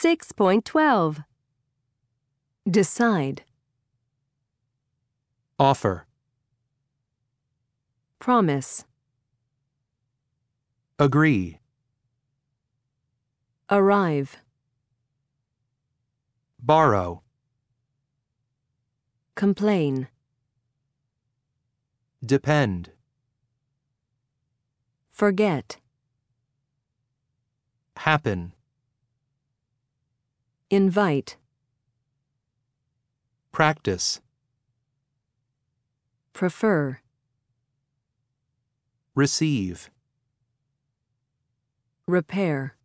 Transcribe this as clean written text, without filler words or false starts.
6.12. Decide. Offer. Promise. Agree. Arrive. Borrow. Complain. Depend. Forget. Happen. Invite. Practice. Prefer. Receive. Repair.